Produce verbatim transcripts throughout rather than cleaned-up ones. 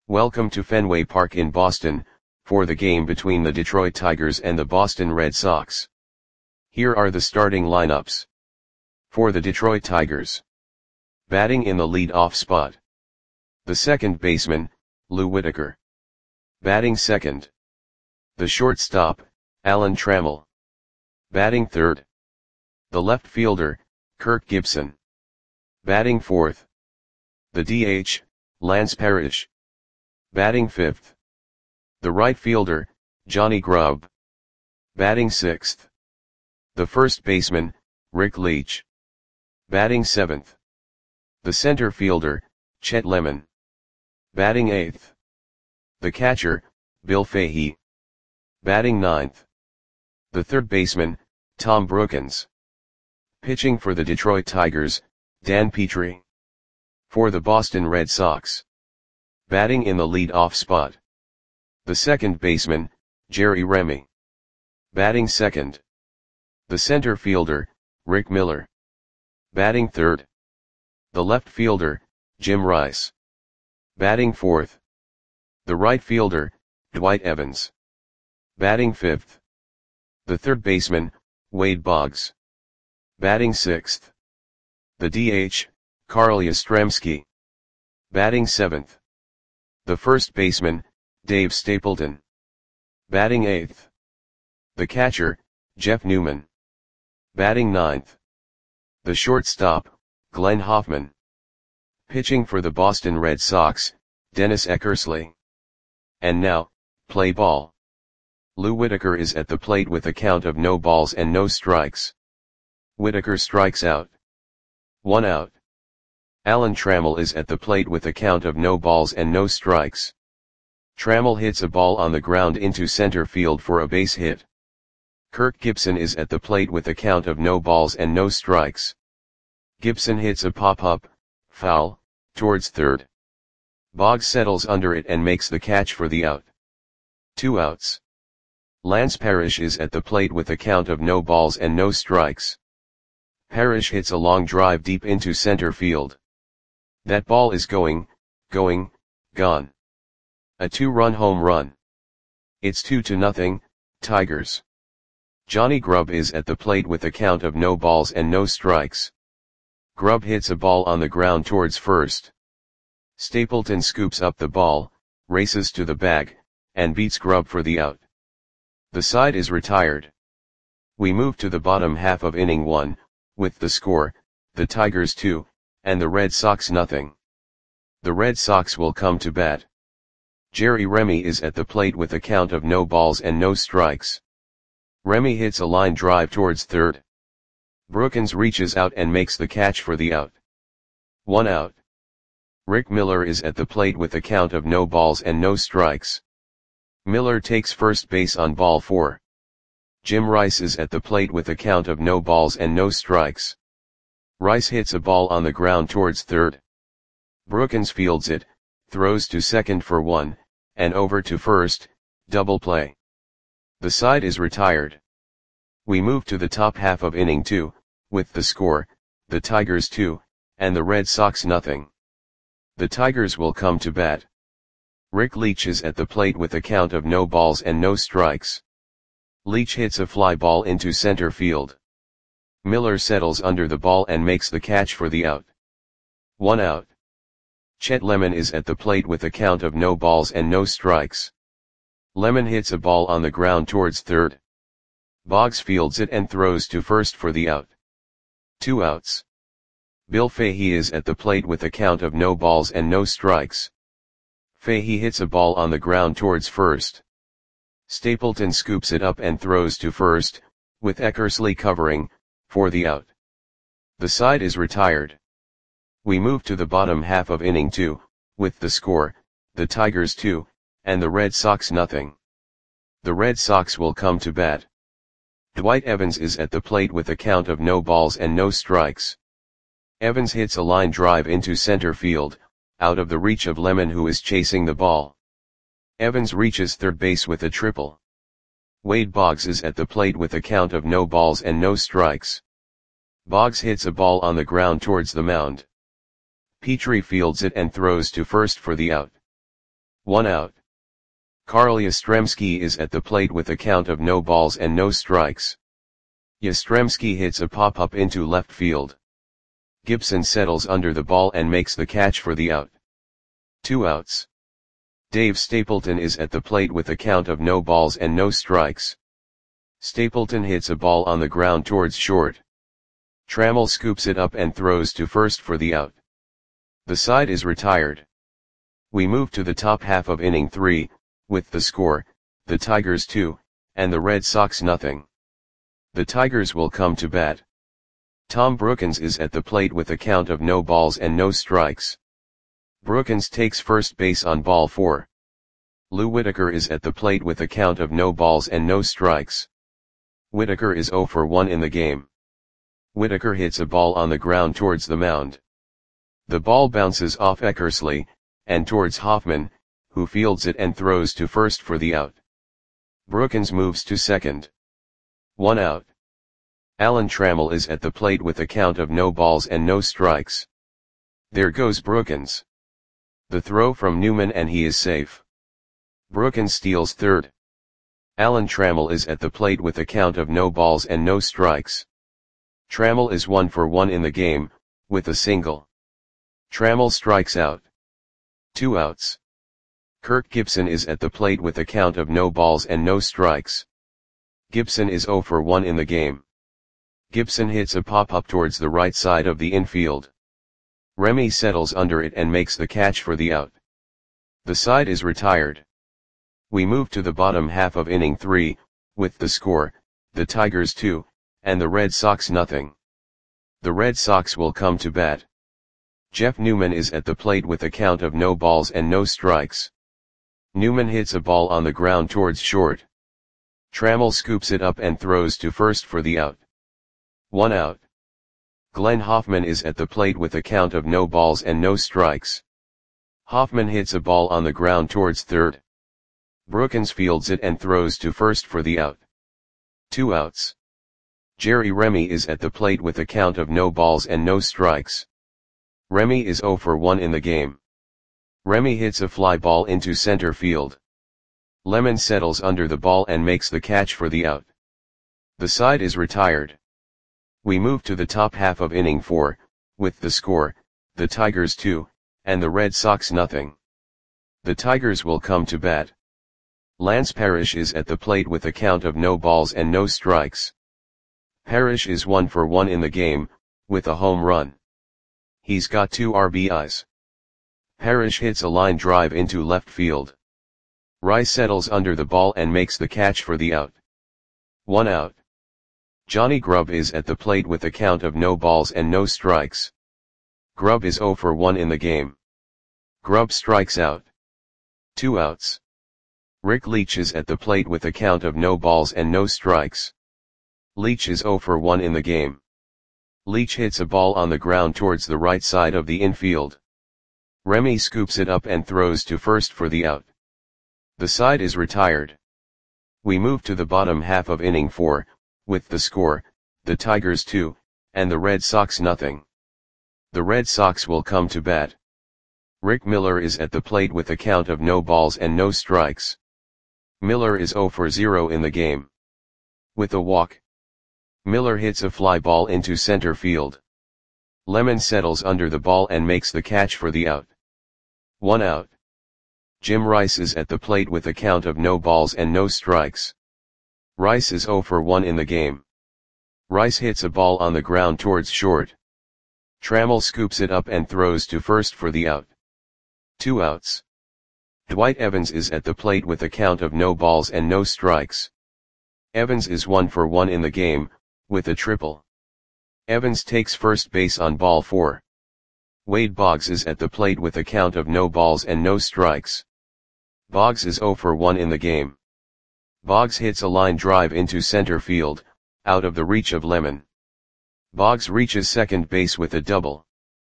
Welcome to Fenway Park in Boston, for the game between the Detroit Tigers and the Boston Red Sox. Here are the starting lineups. For the Detroit Tigers. Batting in the lead-off spot. The second baseman, Lou Whitaker. Batting second. The shortstop, Alan Trammell. Batting third. The left fielder, Kirk Gibson. Batting fourth. The D H, Lance Parrish. Batting fifth. The right fielder, Johnny Grubb. Batting sixth. The first baseman, Rick Leach. Batting seventh. The center fielder, Chet Lemon. Batting eighth. The catcher, Bill Fahey. Batting ninth. The third baseman, Tom Brookens. Pitching for the Detroit Tigers, Dan Petry. For the Boston Red Sox. Batting in the lead-off spot. The second baseman, Jerry Remy. Batting second. The center fielder, Rick Miller. Batting third. The left fielder, Jim Rice. Batting fourth. The right fielder, Dwight Evans. Batting fifth. The third baseman, Wade Boggs. Batting sixth. The D H, Carl Yastrzemski. Batting seventh. The first baseman, Dave Stapleton. Batting eighth. The catcher, Jeff Newman. Batting ninth. The shortstop, Glenn Hoffman. Pitching for the Boston Red Sox, Dennis Eckersley. And now, play ball. Lou Whitaker is at the plate with a count of no balls and no strikes. Whitaker strikes out. One out. Alan Trammell is at the plate with a count of no balls and no strikes. Trammell hits a ball on the ground into center field for a base hit. Kirk Gibson is at the plate with a count of no balls and no strikes. Gibson hits a pop-up, foul, towards third. Boggs settles under it and makes the catch for the out. Two outs. Lance Parrish is at the plate with a count of no balls and no strikes. Parrish hits a long drive deep into center field. That ball is going, going, gone. A two-run home run. It's two to nothing, Tigers. Johnny Grubb is at the plate with a count of no balls and no strikes. Grubb hits a ball on the ground towards first. Stapleton scoops up the ball, races to the bag, and beats Grubb for the out. The side is retired. We move to the bottom half of inning one, with the score, the Tigers two, and the Red Sox nothing. The Red Sox will come to bat. Jerry Remy is at the plate with a count of no balls and no strikes. Remy hits a line drive towards third. Brookens reaches out and makes the catch for the out. One out. Rick Miller is at the plate with a count of no balls and no strikes. Miller takes first base on ball four. Jim Rice is at the plate with a count of no balls and no strikes. Rice hits a ball on the ground towards third. Brookens fields it, throws to second for one, and over to first, double play. The side is retired. We move to the top half of inning two, with the score, the Tigers two, and the Red Sox nothing. The Tigers will come to bat. Rick Leach is at the plate with a count of no balls and no strikes. Leach hits a fly ball into center field. Miller settles under the ball and makes the catch for the out. One out. Chet Lemon is at the plate with a count of no balls and no strikes. Lemon hits a ball on the ground towards third. Boggs fields it and throws to first for the out. Two outs. Bill Fahey is at the plate with a count of no balls and no strikes. Fahey hits a ball on the ground towards first. Stapleton scoops it up and throws to first, with Eckersley covering, for the out. The side is retired. We move to the bottom half of inning two, with the score, the Tigers two, and the Red Sox nothing. The Red Sox will come to bat. Dwight Evans is at the plate with a count of no balls and no strikes. Evans hits a line drive into center field, out of the reach of Lemon who is chasing the ball. Evans reaches third base with a triple. Wade Boggs is at the plate with a count of no balls and no strikes. Boggs hits a ball on the ground towards the mound. Petry fields it and throws to first for the out. One out. Karl Yastrzemski is at the plate with a count of no balls and no strikes. Yastrzemski hits a pop-up into left field. Gibson settles under the ball and makes the catch for the out. Two outs. Dave Stapleton is at the plate with a count of no balls and no strikes. Stapleton hits a ball on the ground towards short. Trammell scoops it up and throws to first for the out. The side is retired. We move to the top half of inning three, with the score, the Tigers two, and the Red Sox nothing. The Tigers will come to bat. Tom Brookens is at the plate with a count of no balls and no strikes. Brookens takes first base on ball four. Lou Whitaker is at the plate with a count of no balls and no strikes. Whitaker is oh for one in the game. Whitaker hits a ball on the ground towards the mound. The ball bounces off Eckersley, and towards Hoffman, who fields it and throws to first for the out. Brookens moves to second. One out. Alan Trammell is at the plate with a count of no balls and no strikes. There goes Brookens. The throw from Newman and he is safe. Brookens steals third. Alan Trammell is at the plate with a count of no balls and no strikes. Trammell is one for one in the game, with a single. Trammell strikes out. Two outs. Kirk Gibson is at the plate with a count of no balls and no strikes. Gibson is oh for one in the game. Gibson hits a pop-up towards the right side of the infield. Remy settles under it and makes the catch for the out. The side is retired. We move to the bottom half of inning three, with the score, the Tigers two, and the Red Sox nothing. The Red Sox will come to bat. Jeff Newman is at the plate with a count of no balls and no strikes. Newman hits a ball on the ground towards short. Trammell scoops it up and throws to first for the out. One out. Glenn Hoffman is at the plate with a count of no balls and no strikes. Hoffman hits a ball on the ground towards third. Brookens fields it and throws to first for the out. Two outs. Jerry Remy is at the plate with a count of no balls and no strikes. Remy is oh for one in the game. Remy hits a fly ball into center field. Lemon settles under the ball and makes the catch for the out. The side is retired. We move to the top half of inning four, with the score, the Tigers two, and the Red Sox nothing. The Tigers will come to bat. Lance Parrish is at the plate with a count of no balls and no strikes. Parrish is one for one in the game, with a home run. He's got two R B Is. Parrish hits a line drive into left field. Rice settles under the ball and makes the catch for the out. One out. Johnny Grubb is at the plate with a count of no balls and no strikes. Grubb is oh for one in the game. Grubb strikes out. Two outs. Rick Leach is at the plate with a count of no balls and no strikes. Leach is oh for one in the game. Leach hits a ball on the ground towards the right side of the infield. Remy scoops it up and throws to first for the out. The side is retired. We move to the bottom half of inning four, with the score, the Tigers two, and the Red Sox nothing. The Red Sox will come to bat. Rick Miller is at the plate with a count of no balls and no strikes. Miller is oh for zero in the game. With a walk. Miller hits a fly ball into center field. Lemon settles under the ball and makes the catch for the out. One out. Jim Rice is at the plate with a count of no balls and no strikes. Rice is oh for one in the game. Rice hits a ball on the ground towards short. Trammell scoops it up and throws to first for the out. Two outs. Dwight Evans is at the plate with a count of no balls and no strikes. Evans is one for one in the game, with a triple. Evans takes first base on ball four. Wade Boggs is at the plate with a count of no balls and no strikes. Boggs is oh for one in the game. Boggs hits a line drive into center field, out of the reach of Lemon. Boggs reaches second base with a double.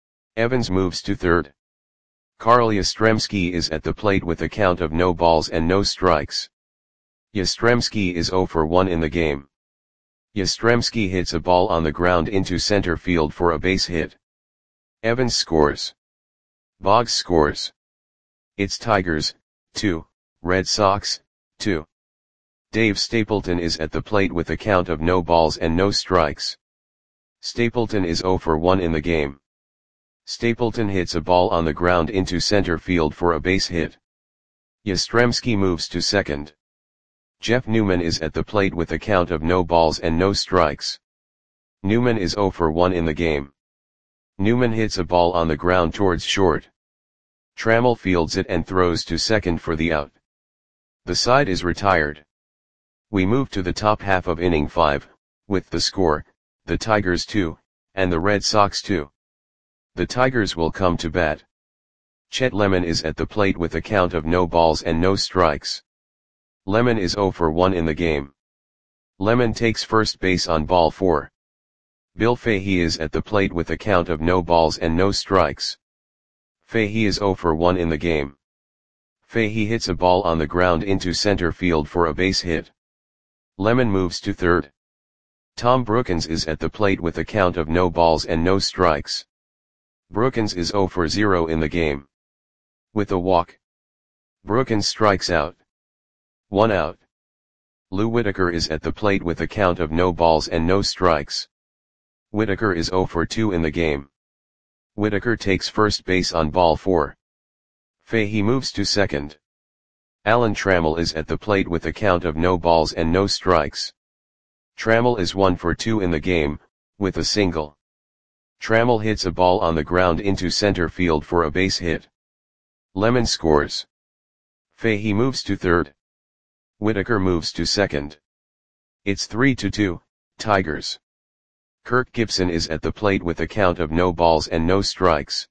Evans moves to third. Karl Yastrzemski is at the plate with a count of no balls and no strikes. Yastrzemski is oh for one in the game. Yastrzemski hits a ball on the ground into center field for a base hit. Evans scores. Boggs scores. It's Tigers, two, Red Sox, two. Dave Stapleton is at the plate with a count of no balls and no strikes. Stapleton is zero for one in the game. Stapleton hits a ball on the ground into center field for a base hit. Yastrzemski moves to second. Jeff Newman is at the plate with a count of no balls and no strikes. Newman is zero for one in the game. Newman hits a ball on the ground towards short. Trammell fields it and throws to second for the out. The side is retired. We move to the top half of inning five, with the score, the Tigers two, and the Red Sox two. The Tigers will come to bat. Chet Lemon is at the plate with a count of no balls and no strikes. Lemon is zero for one in the game. Lemon takes first base on ball four. Bill Fahey is at the plate with a count of no balls and no strikes. Fahey is zero for one in the game. Fahey hits a ball on the ground into center field for a base hit. Lemon moves to third. Tom Brookens is at the plate with a count of no balls and no strikes. Brookens is zero for zero in the game. With a walk, Brookens strikes out. One out. Lou Whitaker is at the plate with a count of no balls and no strikes. Whitaker is zero for two in the game. Whitaker takes first base on ball four. Fahey moves to second. Alan Trammell is at the plate with a count of no balls and no strikes. Trammell is one for two in the game, with a single. Trammell hits a ball on the ground into center field for a base hit. Lemon scores. Fahey moves to third. Whitaker moves to second. It's three to two, Tigers. Kirk Gibson is at the plate with a count of no balls and no strikes.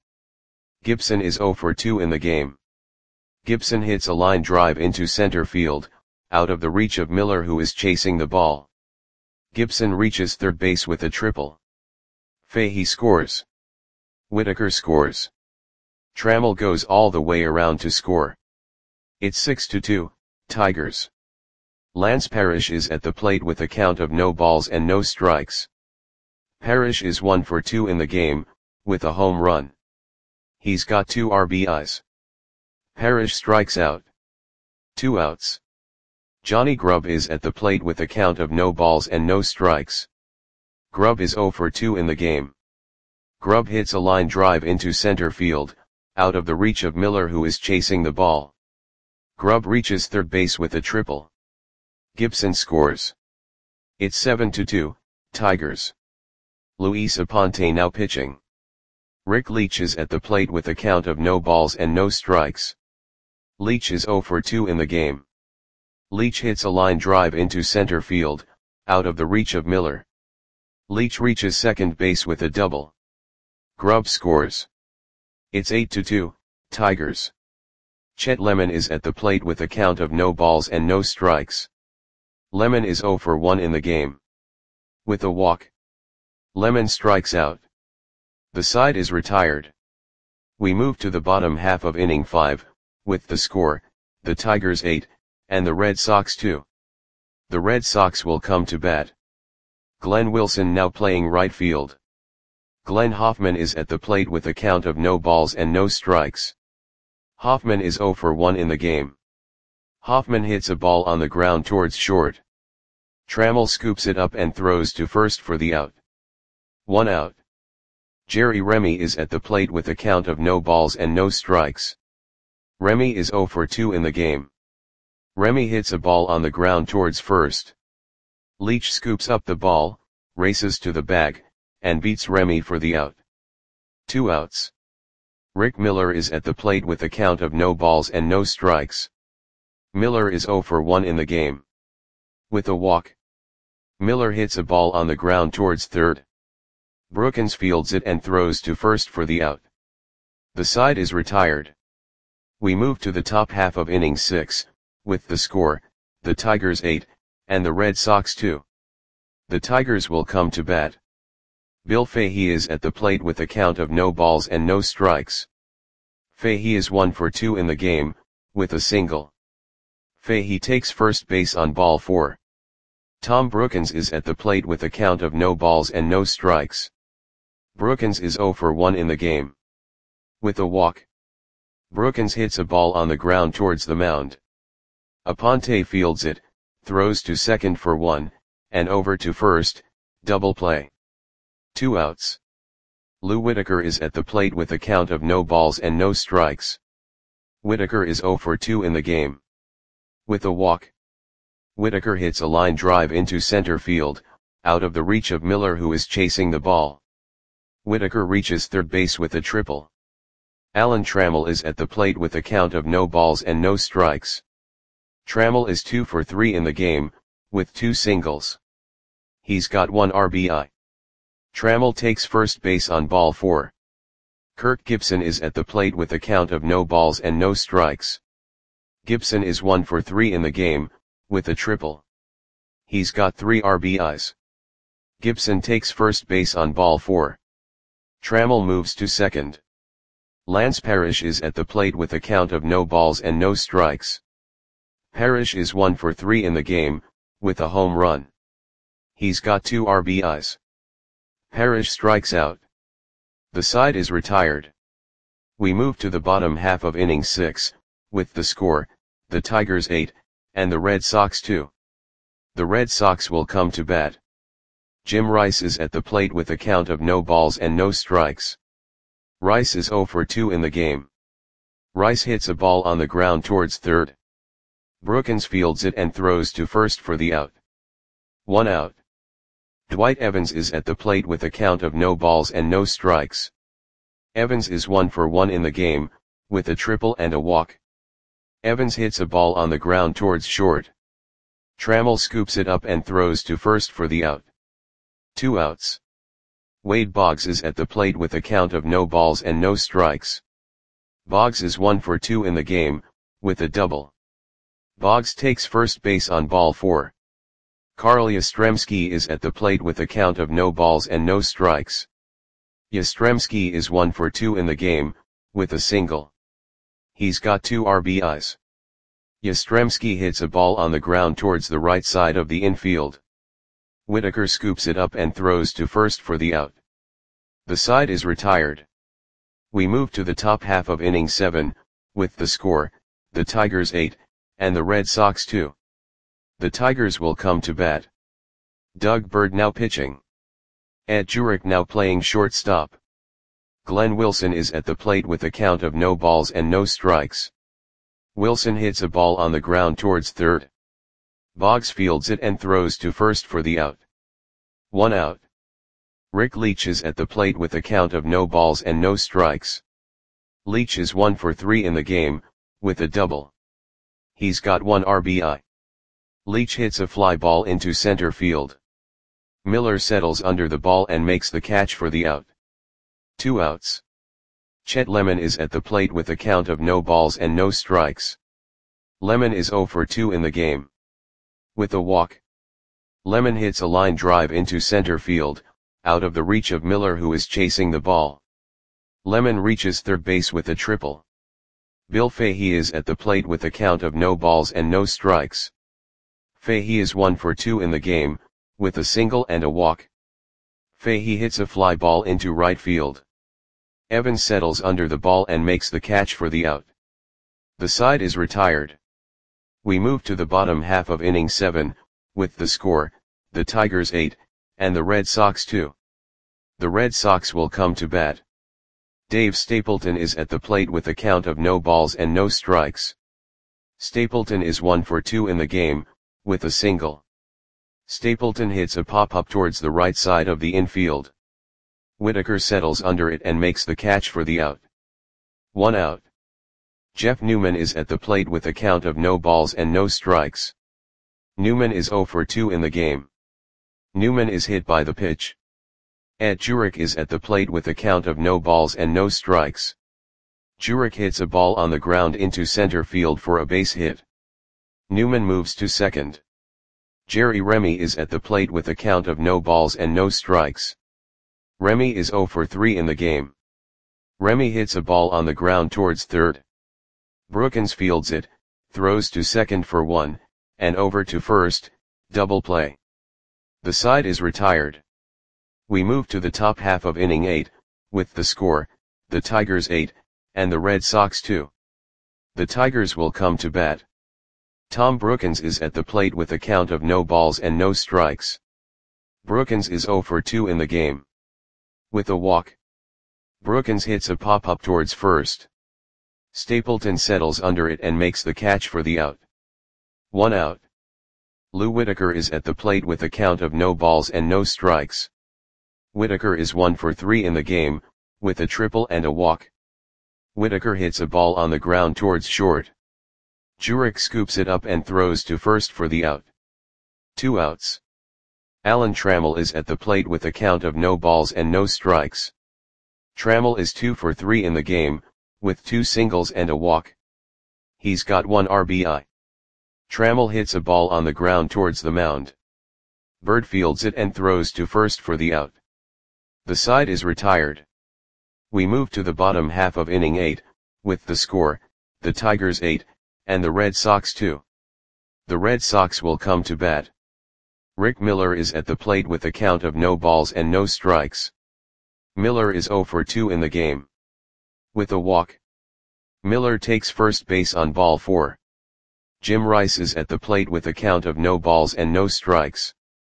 Gibson is zero for two in the game. Gibson hits a line drive into center field, out of the reach of Miller, who is chasing the ball. Gibson reaches third base with a triple. Fahey scores. Whitaker scores. Trammell goes all the way around to score. It's six to two, Tigers. Lance Parrish is at the plate with a count of no balls and no strikes. Parrish is one for two in the game, with a home run. He's got two R B Is. Parrish strikes out. Two outs. Johnny Grubb is at the plate with a count of no balls and no strikes. Grubb is zero for two in the game. Grubb hits a line drive into center field, out of the reach of Miller, who is chasing the ball. Grubb reaches third base with a triple. Gibson scores. It's seven to two, Tigers. Luis Aponte now pitching. Rick Leach is at the plate with a count of no balls and no strikes. Leach is zero for two in the game. Leach hits a line drive into center field, out of the reach of Miller. Leach reaches second base with a double. Grubb scores. It's eight to two, Tigers. Chet Lemon is at the plate with a count of no balls and no strikes. Lemon is zero for one in the game. With a walk, Lemon strikes out. The side is retired. We move to the bottom half of inning five, with the score, the Tigers eight, and the Red Sox two. The Red Sox will come to bat. Glenn Wilson now playing right field. Glenn Hoffman is at the plate with a count of no balls and no strikes. Hoffman is zero for one in the game. Hoffman hits a ball on the ground towards short. Trammell scoops it up and throws to first for the out. One out. Jerry Remy is at the plate with a count of no balls and no strikes. Remy is zero for two in the game. Remy hits a ball on the ground towards first. Leach scoops up the ball, races to the bag, and beats Remy for the out. Two outs. Rick Miller is at the plate with a count of no balls and no strikes. Miller is zero for one in the game. With a walk, Miller hits a ball on the ground towards third. Brookens fields it and throws to first for the out. The side is retired. We move to the top half of inning six, with the score, the Tigers eight, and the Red Sox two. The Tigers will come to bat. Bill Fahey is at the plate with a count of no balls and no strikes. Fahey is one for two in the game, with a single. Fahey takes first base on ball four. Tom Brookens is at the plate with a count of no balls and no strikes. Brookens is zero for one in the game. With a walk, Brookins hits a ball on the ground towards the mound. Aponte fields it, throws to second for one, and over to first, double play. Two outs. Lou Whitaker is at the plate with a count of no balls and no strikes. Whitaker is oh for two in the game. With a walk. Whitaker hits a line drive into center field, out of the reach of Miller, who is chasing the ball. Whitaker reaches third base with a triple. Alan Trammell is at the plate with a count of no balls and no strikes. Trammell is two for three in the game, with two singles. He's got one R B I. Trammell takes first base on ball four. Kirk Gibson is at the plate with a count of no balls and no strikes. Gibson is one for three in the game, with a triple. He's got three R B Is. Gibson takes first base on ball four. Trammell moves to second. Lance Parrish is at the plate with a count of no balls and no strikes. Parrish is one for three in the game, with a home run. He's got two R B Is. Parrish strikes out. The side is retired. We move to the bottom half of inning six, with the score, the Tigers eight, and the Red Sox two. The Red Sox will come to bat. Jim Rice is at the plate with a count of no balls and no strikes. Rice is oh for two in the game. Rice hits a ball on the ground towards third. Brookins fields it and throws to first for the out. One out. Dwight Evans is at the plate with a count of no balls and no strikes. Evans is one for one in the game, with a triple and a walk. Evans hits a ball on the ground towards short. Trammell scoops it up and throws to first for the out. Two outs. Wade Boggs is at the plate with a count of no balls and no strikes. Boggs is one for two in the game, with a double. Boggs takes first base on ball four. Carl Yastrzemski is at the plate with a count of no balls and no strikes. Yastrzemski is one for two in the game, with a single. He's got two R B Is. Yastrzemski hits a ball on the ground towards the right side of the infield. Whitaker scoops it up and throws to first for the out. The side is retired. We move to the top half of inning seven, with the score, the Tigers eight, and the Red Sox two. The Tigers will come to bat. Doug Bird now pitching. Ed Jurek now playing shortstop. Glenn Wilson is at the plate with a count of no balls and no strikes. Wilson hits a ball on the ground towards third. Boggs fields it and throws to first for the out. One out. Rick Leach is at the plate with a count of no balls and no strikes. Leach is one for three in the game, with a double. He's got one R B I. Leach hits a fly ball into center field. Miller settles under the ball and makes the catch for the out. Two outs. Chet Lemon is at the plate with a count of no balls and no strikes. Lemon is oh for two in the game. With a walk. Lemon hits a line drive into center field, out of the reach of Miller, who is chasing the ball. Lemon reaches third base with a triple. Bill Fahey is at the plate with a count of no balls and no strikes. Fahey is one for two in the game, with a single and a walk. Fahey hits a fly ball into right field. Evans settles under the ball and makes the catch for the out. The side is retired. We move to the bottom half of inning seven, with the score, the Tigers eight, and the Red Sox two. The Red Sox will come to bat. Dave Stapleton is at the plate with a count of no balls and no strikes. Stapleton is one for two in the game, with a single. Stapleton hits a pop-up towards the right side of the infield. Whitaker settles under it and makes the catch for the out. One out. Jeff Newman is at the plate with a count of no balls and no strikes. Newman is oh for two in the game. Newman is hit by the pitch. Ed Jurek is at the plate with a count of no balls and no strikes. Jurek hits a ball on the ground into center field for a base hit. Newman moves to second. Jerry Remy is at the plate with a count of no balls and no strikes. Remy is oh for three in the game. Remy hits a ball on the ground towards third. Brookins fields it, throws to second for one, and over to first, double play. The side is retired. We move to the top half of inning eight, with the score, the Tigers eight, and the Red Sox two. The Tigers will come to bat. Tom Brookens is at the plate with a count of no balls and no strikes. Brookens is oh for two in the game. With a walk, Brookens hits a pop-up towards first. Stapleton settles under it and makes the catch for the out. One out. Lou Whitaker is at the plate with a count of no balls and no strikes. Whitaker is one for three in the game, with a triple and a walk. Whitaker hits a ball on the ground towards short. Jurek scoops it up and throws to first for the out. Two outs. Alan Trammell is at the plate with a count of no balls and no strikes. Trammell is two for three in the game, with two singles and a walk. He's got one R B I. Trammell hits a ball on the ground towards the mound. Bird fields it and throws to first for the out. The side is retired. We move to the bottom half of inning eight, with the score, the Tigers eight, and the Red Sox two. The Red Sox will come to bat. Rick Miller is at the plate with a count of no balls and no strikes. Miller is oh for two in the game. With a walk, Miller takes first base on ball four. Jim Rice is at the plate with a count of no balls and no strikes.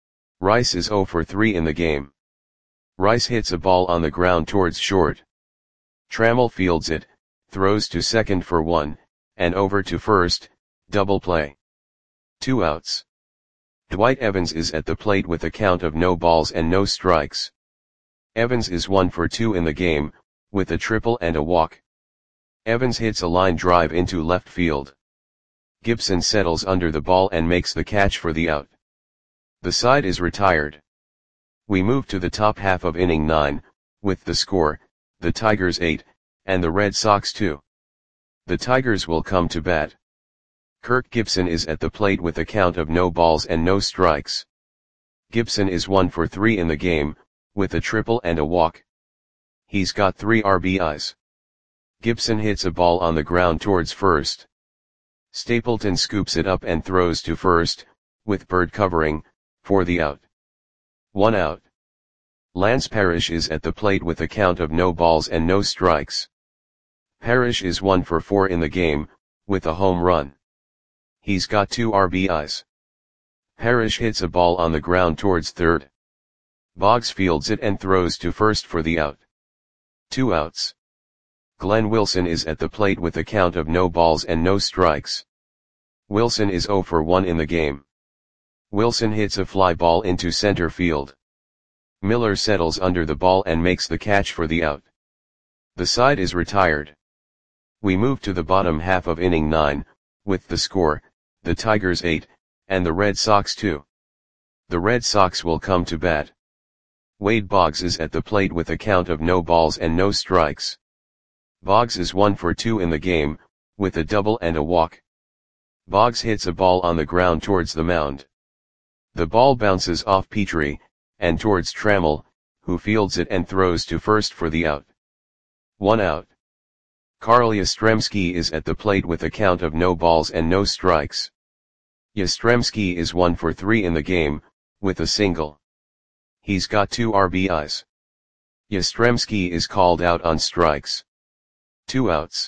Rice is oh for three in the game. Rice hits a ball on the ground towards short. Trammell fields it, throws to second for one, and over to first, double play. Two outs. Dwight Evans is at the plate with a count of no balls and no strikes. Evans is one for two in the game, with a triple and a walk. Evans hits a line drive into left field. Gibson settles under the ball and makes the catch for the out. The side is retired. We move to the top half of inning nine, with the score, the Tigers eight, and the Red Sox two. The Tigers will come to bat. Kirk Gibson is at the plate with a count of no balls and no strikes. Gibson is one for three in the game, with a triple and a walk. He's got three R B Is. Gibson hits a ball on the ground towards first. Stapleton scoops it up and throws to first, with Bird covering, for the out. One out. Lance Parrish is at the plate with a count of no balls and no strikes. Parrish is one for four in the game, with a home run. He's got two R B Is. Parrish hits a ball on the ground towards third. Boggs fields it and throws to first for the out. Two outs. Glenn Wilson is at the plate with a count of no balls and no strikes. Wilson is oh for one in the game. Wilson hits a fly ball into center field. Miller settles under the ball and makes the catch for the out. The side is retired. We move to the bottom half of inning nine, with the score, the Tigers eight, and the Red Sox two. The Red Sox will come to bat. Wade Boggs is at the plate with a count of no balls and no strikes. Boggs is one for two in the game, with a double and a walk. Boggs hits a ball on the ground towards the mound. The ball bounces off Petrie, and towards Trammell, who fields it and throws to first for the out. One out. Carl Yastrzemski is at the plate with a count of no balls and no strikes. Yastrzemski is one for three in the game, with a single. He's got two R B Is. Yastrzemski is called out on strikes. Two outs.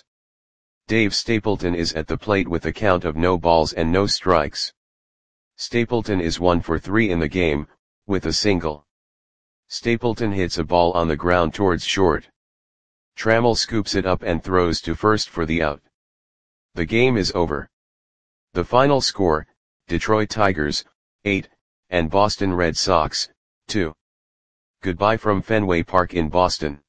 Dave Stapleton is at the plate with a count of no balls and no strikes. Stapleton is one for three in the game, with a single. Stapleton hits a ball on the ground towards short. Trammell scoops it up and throws to first for the out. The game is over. The final score, Detroit Tigers, eight, and Boston Red Sox, two. Goodbye from Fenway Park in Boston.